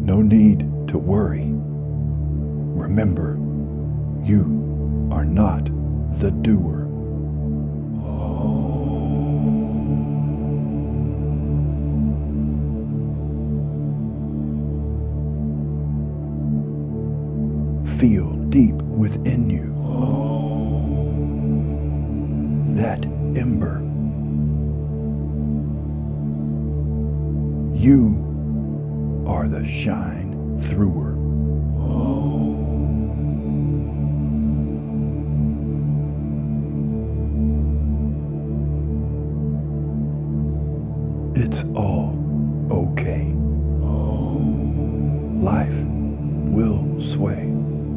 No need to worry. Remember, you are not the doer. Feel deep within you that ember. You are the shine througher. It's all okay. Life will sway.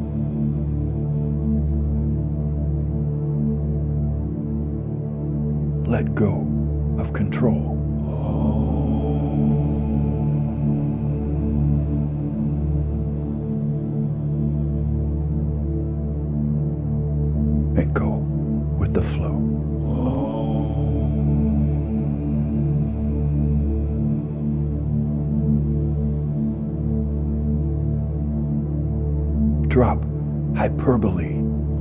Let go of control. And go with the flow. Drop hyperbole.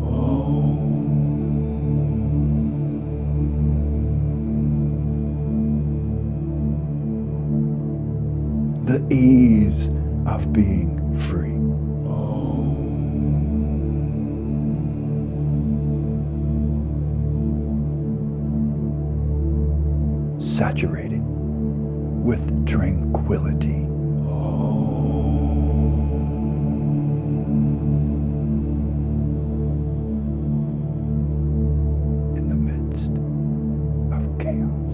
The ease of being free. Saturated with tranquility. In the midst of chaos.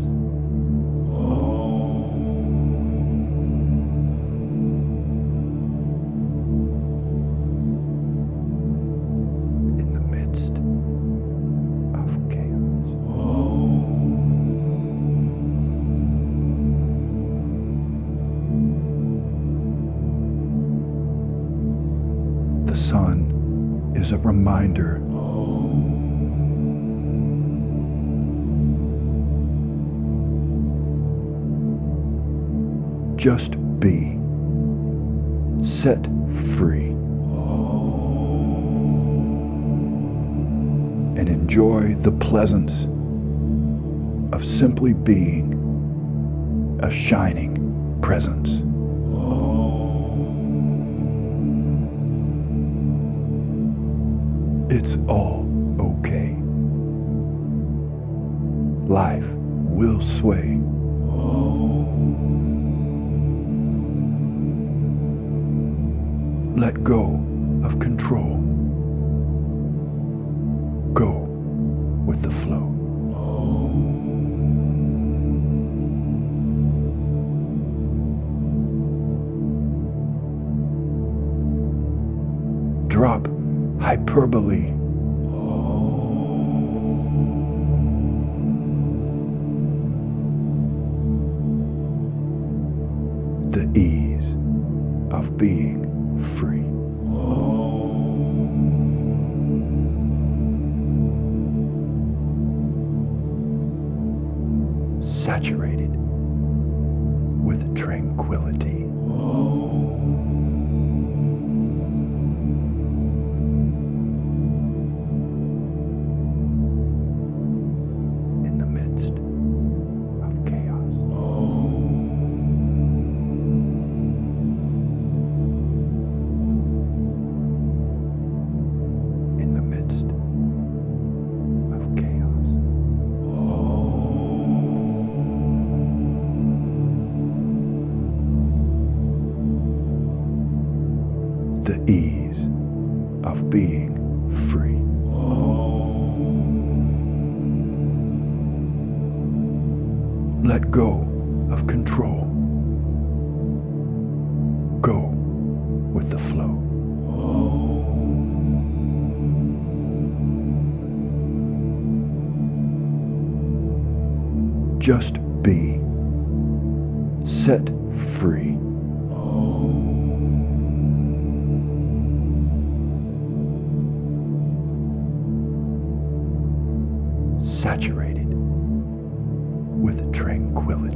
In the midst of chaos. The sun is a reminder. Just be set free and enjoy the pleasance of simply being a shining presence. It's all okay. Life will sway. Let go of control. Go with the flow. Drop hyperbole. The ease of being free. Saturated with tranquility. In the midst of chaos. In the midst of chaos. The ease of being free. Let go of control. Go with the flow. Just be set free. Saturated with tranquility.